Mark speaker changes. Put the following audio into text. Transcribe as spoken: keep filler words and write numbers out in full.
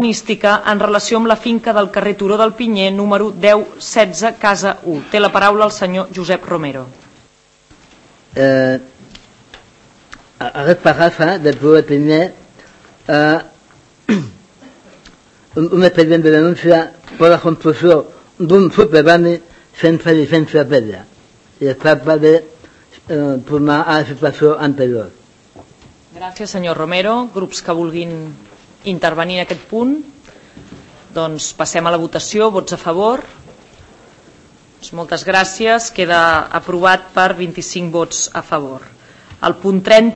Speaker 1: urbanística en relació amb la finca del carrer Turó del Pinyer, número deu setze, casa u. Té la paraula el senyor Josep Romero.
Speaker 2: Eh, aquest paràgraf del Turó del Pinyer eh, un expedient de denúncia per la construcció d'un subterrani sense llicència prèvia i es tracta de eh, tornar a la situació anterior.
Speaker 1: Gràcies, senyor Romero. Grups que vulguin intervenir en aquest punt, doncs passem a la votació. Vots a favor? Doncs moltes gràcies. Queda aprovat per vint-i-cinc vots a favor. El punt trenta.